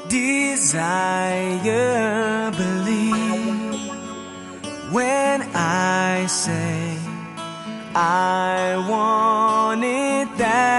desire, believe when I say I want it that